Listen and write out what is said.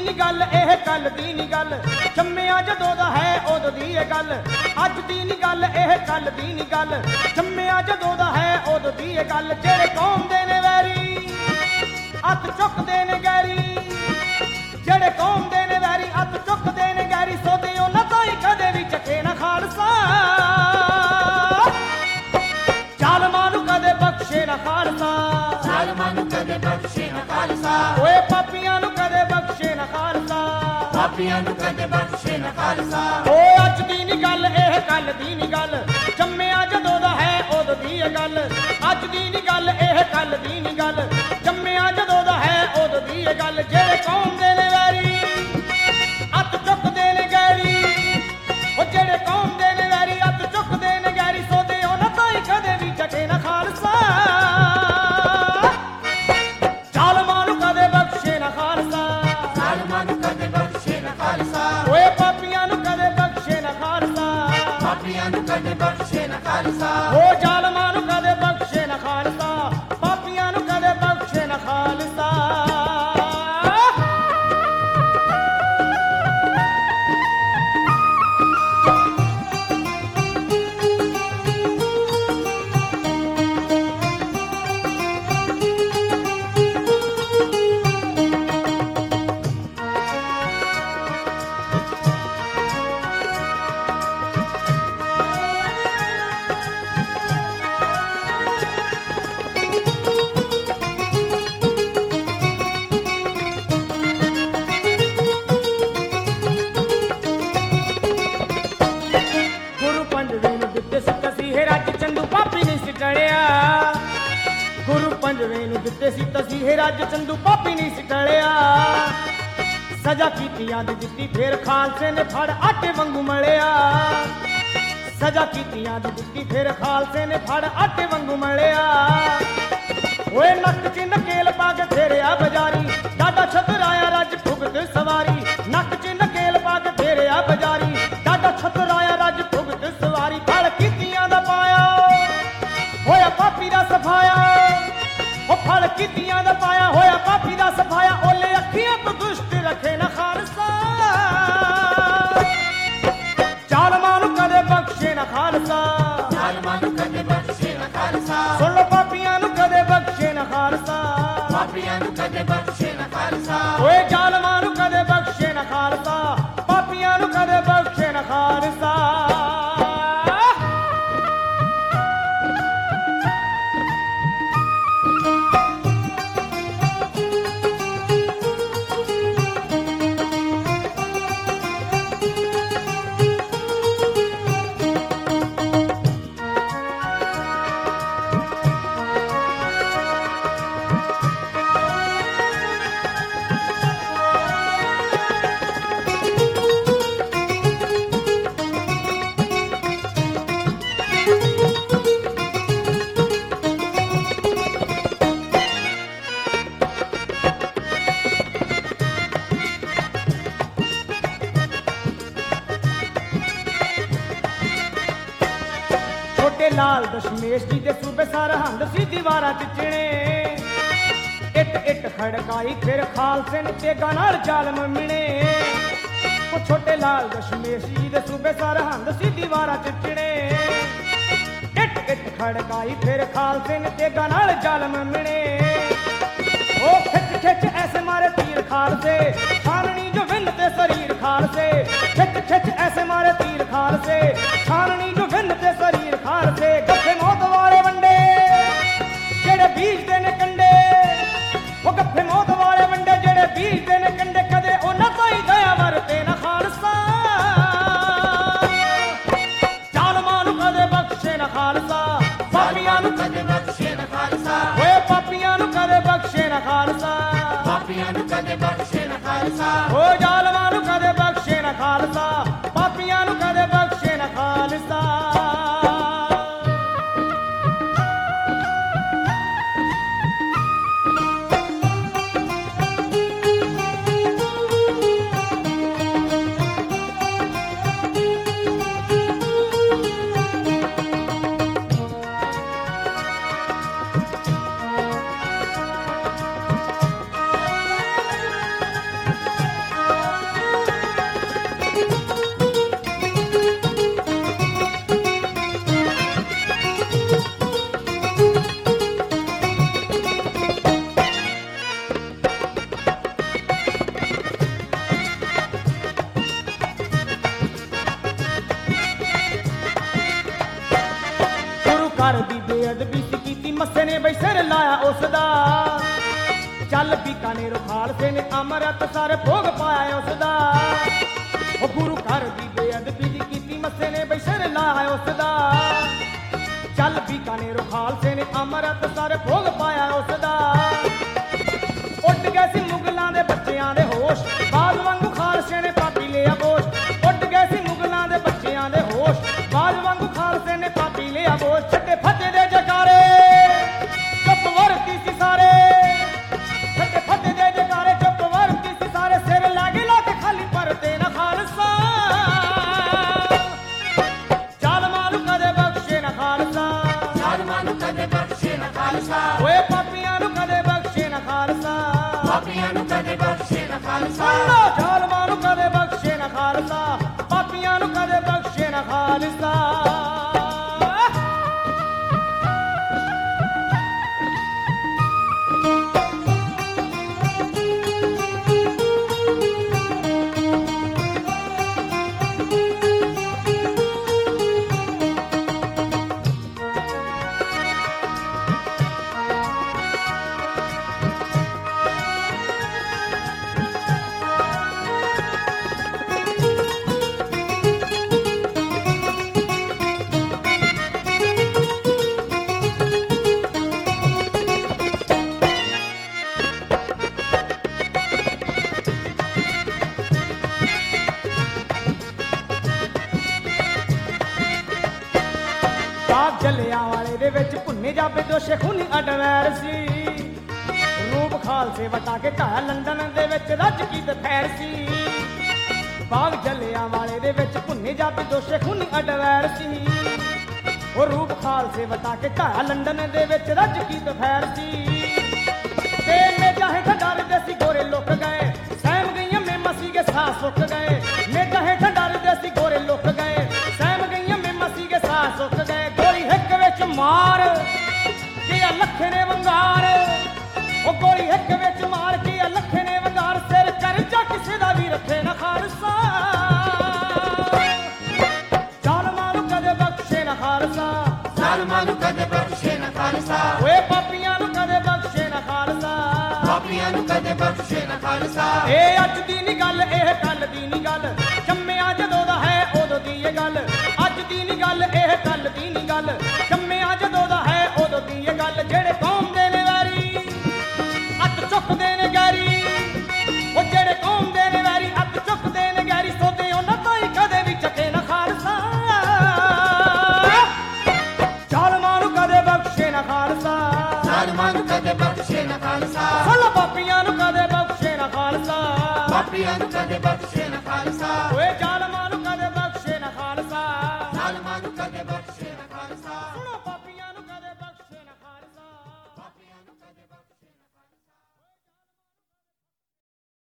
ਨੀ ਗੱਲ ਇਹ ਕੱਲ ਦੀ ਨੀ ਗੱਲ, ਜੰਮਿਆ ਜਦੋਂ ਦਾ ਹੈ ਉਦੋਂ ਦੀ ਇਹ ਗੱਲ। ਅੱਜ ਦੀ ਨੀ ਗੱਲ ਇਹ ਕੱਲ ਦੀ ਨੀ ਗੱਲ, ਜੰਮਿਆ ਜਦੋਂ ਦਾ ਹੈ ਉਦੋਂ ਦੀ ਇਹ ਗੱਲ। ਜਿਹੜੇ ਕੌਮ ਦੇ ਨੇ ਵੈਰੀ ਹੱਥ ਚੁੱਕਦੇ ਨੇ ਗੈਰੀ, ਜਿਹੜੇ ਕੌਮ ਦੇ ਨੇ ਵੈਰੀ ਹੱਥ ਚੁੱਕਦੇ ਨੇ ਗੈਰੀ। ਸੋਦੇ ਉਹਨਾਂ ਤਾਂ ਹੀ ਕਦੇ ਵੀ ਚੱਕੇ ਨਾ ਖਾਲਸਾ, ਜ਼ਾਲਮਾਂ ਨੂੰ ਕਦੇ ਬਖਸ਼ੇ ਨਾ ਖਾਲਸਾ, ਜ਼ਾਲਮਾਂ ਨੂੰ ਕਦੇ ਬਖਸ਼ੇ ਨਾ ਖਾਲਸਾ। ਓਏ ਪਾਪੀਆਂ ਨੂੰ ਕਦੇ ਬਖਸ਼ੇ ਨਾ ਖਾਲਸਾ, ਪਾਪੀਆਂ ਨੂੰ ਕਦੇ ਬਖਸ਼ੇ ਨਾ ਖਾਲਸਾ। ਓ ਅੱਜ ਦੀ ਨੀ ਗੱਲ ਇਹ ਕੱਲ ਦੀ ਨੀ ਗੱਲ, ਜੰਮਿਆ ਜਦੋਂ ਦਾ ਹੈ ਉਦੋਂ ਦੀ ਇਹ ਗੱਲ। ਅੱਜ ਦੀ ਨੀ ਗੱਲ ਇਹ ਕੱਲ ਦੀ ਨੀ ਗੱਲ, ਜੰਮਿਆ ਜਦੋਂ ਦਾ ਹੈ ਉਦੋਂ ਦੀ ਇਹ ਗੱਲ। ਜਿਹੜੇ ਕੌਮ ਦੇ ਨੇ ਵੈਰੀ ਹੱਥ ਚੁੱਕਦੇ ਨੇ ਗੈਰੀ, ਉਹ ਜਿਹੜੇ ਕੌਮ ਦੇ ਨੇ ਵੈਰੀ ਹੱਥ ਚੁੱਕਦੇ ਨੇ ਗੈਰੀ। ਸੋਦੇ ਉਹਨਾਂ ਤਾਂ ਹੀ ਕਦੇ ਵੀ ਚੱਕੇ ਨਾ ਖਾਲਸਾ, ਜ਼ਾਲਮਾਂ ਨੂੰ ਕਦੇ ਬਖਸ਼ੇ ਨਾ ਖਾਲਸਾ, ਜ਼ਾਲਮਾਂ ਨੂੰ ਕਦੇ ਬਖਸ਼ੇ ਨਾ ਖਾਲਸਾ। ਓਏ ਪਾਪੀਆਂ ਨੂੰ ਕਦੇ ਬਖਸ਼ੇ ਨਾ ਖਾਲਸਾ, ਪਾਪੀਆਂ ਨੂੰ ਕਦੇ ਬਖਸ਼ੇ ਨਾ ਖਾਲਸਾ। ਓ ਜ਼ਾਲਮਾਂ ਨੂੰ ਕਦੇ ਬਖਸ਼ੇ ਨਾ ਖਾਲਸਾ, ਪਾਪੀਆਂ ਨੂੰ ਕਦੇ ਬਖਸ਼ੇ ਨਾ ਖਾਲਸਾ। ਗੁਰੂ ਪੰਜਵੇਂ ਨੂੰ ਦਿੱਤੇ ਸੀ ਤਸੀਹੇ ਰੱਜ ਚੰਦੂ ਪਾਪੀ ਨਹੀਂ ਸੀ ਟਲਿਆ। ਗੁਰੂ ਪੰਜਵੇਂ ਨੂੰ ਦਿੱਤੇ ਸੀ ਤਸੀਹੇ ਰੱਜ ਚੰਦੂ ਪਾਪੀ ਨਹੀਂ ਸੀ ਟਲਿਆ। ਸਜ਼ਾ ਕੀਤੀਆਂ ਦੀ ਦਿੱਤੀ ਫੇਰ ਖਾਲਸੇ ਨੇ ਫੜ ਆਟੇ ਵਾਂਗੂ ਮਲਿਆ। ਸਜ਼ਾ ਕੀਤੀਆਂ ਦੀ ਦਿੱਤੀ ਫੇਰ ਖਾਲਸੇ ਨੇ ਫੜ ਆਟੇ ਵਾਂਗੂ ਮਲਿਆ। ਓਏ ਨੱਕ 'ਚ ਨਕੇਲ ਪਾ ਕੇ ਫੇਰਿਆ ਬਜ਼ਾਰੀ, ਡਾਡਾ ਛਤਰਾਇਆ ਰੱਜ ਭੁਗਤ ਸਵਾਰੀ। ਨੱਕ 'ਚ ਨਕੇਲ ਪਾ ਕੇ ਫੇਰਿਆ ਬਜ਼ਾਰੀ, ਡਾਡਾ ਛਤਰਾਇਆ ਰੱਜ ਭੁਗਤ ਸਵਾਰੀ। ਫਲ ਕੀਤੀਆਂ ਦਾ ਪਾਇਆ ਹੋਇਆ ਪਾਪੀ ਦਾ ਸਫਾਇਆ, ਉਹ ਫਲ ਕੀਤੀਆਂ ਦਾ ਪਾਇਆ ਹੋਇਆ ਪਾਪੀ ਦਾ ਸਫਾਇਆ। ਓਲੇ ਅੱਖੀਆਂ ਤੋਂ ਦੁਸ਼ਟ ਰੱਖੇ ਨਾ ਖਾਲਸਾ, ਜ਼ਾਲਮਾਂ ਨੂੰ ਕਦੇ ਬਖਸ਼ੇ ਨਾ ਖਾਲਸਾ, ਜ਼ਾਲਮਾਂ ਨੂੰ ਕਦੇ ਬਖਸ਼ੇ ਨਾ ਖਾਲਸਾ। ਸੁਣ ਲੋ ਪਾਪੀਆਂ ਨੂੰ ਕਦੇ ਬਖਸ਼ੇ ਨਾ ਖਾਲਸਾ, ਪਾਪੀਆਂ ਨੂੰ ਕਦੇ ਬਖਸ਼ੇ ਨਾ ਖਾਲਸਾ। ਓਏ ਜ਼ਾਲਮਾਂ ਨੂੰ ਕਦੇ ਬਖਸ਼ੇ ਨਾ ਖਾਲਸਾ, ਪਾਪੀਆਂ ਨੂੰ ਕਦੇ ਬਖਸ਼ੇ ਨਾ ਖਾਲਸਾ। ਛੋਟੇ ਲਾਲ ਦਸ਼ਮੇਸ਼ ਜੀ ਦੇ ਸੂਬੇ ਸਰਹੰਦ ਸੀ ਦੀਵਾਰਾਂ 'ਚ ਚਿਣੇ। ਇੱਟ ਇੱਟ ਖੜਕਾਈ ਫਿਰ ਖਾਲਸੇ ਨੇ ਤੇਗਾਂ ਨਾਲ ਜ਼ਾਲਮ ਮਿਣੇ। ਉਹ ਛੋਟੇ ਲਾਲ ਦਸ਼ਮੇਸ਼ ਜੀ ਦੇ ਸੂਬੇ ਸਰਹੰਦ ਸੀ ਦੀਵਾਰਾਂ 'ਚ ਚਿਣੇ। ਇੱਟ ਇੱਟ ਖੜਕਾਈ ਫਿਰ ਖਾਲਸੇ ਨੇ ਤੇਗਾਂ ਨਾਲ ਜ਼ਾਲਮ ਮਿਣੇ। ਉਹ ਖਿੱਚ ਖਿੱਚ ਐਸੇ ਮਾਰੇ ਤੀਰ ਖਾਲਸੇ, ਛਾਨਣੀ ਜੋ ਵਿੰਨ ਤੇ ਸਰੀਰ ਖਾਲਸੇ। ਖਿੱਚ ਖਿੱਚ ਐਸੇ ਮਾਰੇ ਤੀਰ ਖਾਲਸੇ, ਛਾਨਣੀ ਜੋ ਵਿੰਨ ਤੇ ਸਰੀਰ ਖਾਲਸੇ। ਗੱਫੇ ਮੌਤ ਵਾਲੇ ਵੰਡੇ ਜਿਹੜੇ ਬੀਜਦੇ ਨੇ ਕੰਡੇ, ਉਹ ਗੱਫੇ ਮੌਤ ਵਾਲੇ ਵੰਡੇ ਜਿਹੜੇ ਬੀਜਦੇ ਨੇ ਕੰਡੇ। ਕਦੇ ਉਹਨਾਂ ਤੋਂ ਹੀ ਦਇਆ ਵਰਤੇ ਨਾ ਖਾਲਸਾ, ਜ਼ਾਲਮਾਂ ਨੂੰ ਕਦੇ ਬਖਸ਼ੇ ਨਾ ਖਾਲਸਾ, ਪਾਪੀਆਂ ਨੂੰ ਕਦੇ ਬਖਸ਼ੇ ਨਾ ਖਾਲਸਾ। ਓਏ ਪਾਪੀਆਂ ਨੂੰ ਬੇਅਦਬੀ ਸੀ ਕੀਤੀ ਮੱਸੇ ਨੇ ਬਈ ਸਿਰ ਲਾਇਆ ਉਸ ਦਾ ਚੱਲ ਬੀਕਾਨੇਰੋਂ ਖਾਲਸੇ ਨੇ ਅੰਮ੍ਰਿਤਸਰ ਭੋਗ ਪਾਇਆ ਉਸ ਦਾ ਉਹ ਗੁਰੂ ਘਰ ਦੀ ਬੇਅਦਬੀ ਦੀ ਕੀਤੀ ਮੱਸੇ ਨੇ ਬਈ ਸਿਰ ਲਾਇਆ ਉਸ ਦਾ ਚੱਲ ਬੀਕਾਨੇਰੋਂ ਖਾਲਸੇ ਨੇ ਅੰਮ੍ਰਿਤਸਰ ਭੋਗ ਪਾਇਆ ਉਸ ਦਾ ਉੱਡ ਗਏ ਸੀ ਮੁਗਲਾਂ ਦੇ ਬੱਚਿਆਂ ਦੇ ਹੋਸ਼ ਬਾਜ ਵਾਂਗੂ ਖਾਲਸੇ ਨੇ ਪਾਪੀ ਲਿਆ ਬੋਸ਼ ਉੱਡ ਗਏ ਸੀ ਮੁਗਲਾਂ ਦੇ ਬੱਚਿਆਂ ਦੇ ਹੋਸ਼ ਬਾਜ ਵਾਂਗੂ ਖਾਲਸੇ ਨੇ ਪਾਪੀ ਲਿਆ ਬੋਸ਼ ਛੱਡੇ ਫਤਿਹ ਦੇ ਜਕਾਰੇ ਚੁੱਪ ਵਰਤੀ ਸੀ ਸਾਰੇ ਛੱਡੇ ਫਤਿਹ ਦੇ ਜਕਾਰੇ ਚੁੱਪ ਵਰਤੀ ਸੀ ਸਾਰੇ ਸਿਰ ਲਾਗੇ ਲਾ ਕੇ ਖਾਲੀ ਪਰਦੇ ਨਾ ਖਾਲਸਾ ਜ਼ਾਲਮਾਂ ਨੂੰ ਕਦੇ ਬਖਸ਼ੇ ਨਾ ਖਾਲਸਾ ਜ਼ਾਲਮਾਂ ਨੂੰ ਕਦੇ ਬਖਸ਼ੇ ਨਾ ਖਾਲਸਾ ਓਏ ਪਾਪੀਆਂ ਨੂੰ ਕਦੇ ਬਖਸ਼ੇ ਨਾ ਖਾਲਸਾ ਪਾਪੀਆਂ ਨੂੰ ਕਦੇ ਬਖਸ਼ੇ ਨਾ ਖਾਲਸਾ ਜ਼ਾਲਮਾਂ ਨੂੰ ਕਦੇ ਬਖਸ਼ੇ ਨਾ ਖਾਲਸਾ ਪਾਪੀਆਂ ਨੂੰ ਕਦੇ ਬਖਸ਼ੇ ਨਾ ਖਾਲਸਾ ਬਾਗ ਜਲਿਆਂਵਾਲੇ ਦੇ ਵਿੱਚ ਭੁੰਨੇ ਜਾਬੇ ਦੋਸ਼ੇ ਖੂਨੀ ਅਡਵੈਰ ਸੀ ਰੂਪ ਖਾਲਸੇ ਵਟਾ ਕੇ ਢਾਇਆ ਲੰਡਨ ਦੇ ਵਿੱਚ ਰੱਜ ਕੀ ਦਫੈਰ ਸੀ ਬਾਗ ਜਲਿਆਂਵਾਲੇ ਦੇ ਵਿੱਚ ਭੁੰਨੇ ਜਾਬੇ ਦੋਸ਼ੇ ਖੂਨੀ ਅਡਵੈਰ ਸੀ ਉਹ ਰੂਪ ਖਾਲਸੇ ਵਟਾ ਕੇ ਢਾਇਆ ਲੰਡਨ ਦੇ ਵਿੱਚ ਰੱਜ ਕੀ ਦਫੈਰ ਸੀ ਤੇ ਮੇਜਾ ਹੇਠ ਡਰਦੇ ਸੀ ਗੋਰੇ ਲੁਕ ਗਏ ਸਹਿਮ ਗਈਆਂ ਮੇਮਾ ਸੀਗੇ ਸਾਹ ਸੁੱਕ ਗਏ ਮੇਜਾ ਹੇਠ ਡਰਦੇ ਸੀ ਗੋਰੇ ਲੁਕ ਗਏ ਸਹਿਮ ਗਈਆਂ ਮੇਮਾ ਸੀਗੇ ਸਾਹ ਸੁੱਕ ਗਏ ਗੋਲੀ ਹਿੱਕ ਵਿੱਚ ਮਾਰ ਕੀ ਲੱਖੇ ਨੇ ਵੰਗਾਰ ਉਹ ਗੋਲੀ ਹਿੱਕ ਵਿੱਚ ਮਾਰ ਕੀ ਲੱਖੇ ਨੇ ਵੰਗਾਰ ਸਿਰ ਕਰਜਾ ਕਿਸੇ ਦਾ ਵੀ ਰੱਖੇ ਨਾ ਖਾਲਸਾ ਜ਼ਾਲਮਾਂ ਨੂੰ ਕਦੇ ਬਖਸ਼ੇ ਨਾ ਖਾਲਸਾ ਜ਼ਾਲਮਾਂ ਨੂੰ ਕਦੇ ਬਖਸ਼ੇ ਨਾ ਖਾਲਸਾ ਓਏ ਪਾਪੀਆਂ ਨੂੰ ਕਦੇ ਬਖਸ਼ੇ ਨਾ ਖਾਲਸਾ ਪਾਪੀਆਂ ਨੂੰ ਕਦੇ ਬਖਸ਼ੇ ਨਾ ਖਾਲਸਾ ਇਹ ਅੱਜ ਦੀ ਨੀ ਗੱਲ ਇਹ ਕੱਲ ਦੀ ਨੀ ਗੱਲ ਜੰਮਿਆ ਜਦੋਂ ਦਾ ਹੈ ਉਦੋਂ ਦੀ ਇਹ ਗੱਲ ਅੱਜ ਦੀ ਨੀ ਗੱਲ ਇਹ ਕੱਲ ਦੀ ਨੀ ਗੱਲ ਜੰਮਿਆ ਜਦੋਂ ਦਾ ਹੈ ਉਦੋਂ ਦੀ ਇਹ ਗੱਲ ਜਿਹੜੇ ਕੌਮ ਦੇ ਨੇ ਵੈਰੀ ਅੱਤ ਚੁੱਕਦੇ ਨੇ ਗੈਰੀ ਉਹ ਜਿਹੜੇ ਕੌਮ ਦੇ ਨੇ ਵੈਰੀ ਅੱਤ ਚੁੱਕਦੇ ਨੇ ਗੈਰੀ ਸੋਦੇ ਉਹਨਾਂ ਤੋਂ ਹੀ ਕਦੇ ਵੀ ਚੱਕੇ ਨਾ ਖਾਲਸਾ ਜ਼ਾਲਮਾਂ ਨੂੰ ਕਦੇ ਬਖਸ਼ੇ ਨਾ ਖਾਲਸਾ ਜ਼ਾਲਮਾਂ ਨੂੰ ਕਦੇ ਬਖਸ਼ੇ ਨਾ ਖਾਲਸਾ ਸੱਲਾ ਪਾਪੀਆਂ ਨੂੰ ਕਦੇ ਬਖਸ਼ੇ ਨਾ ਖਾਲਸਾ ਪਾਪੀਆਂ ਨੂੰ ਕਦੇ ਬਖਸ਼ੇ ਨਾ ਖਾਲਸਾ ਓਏ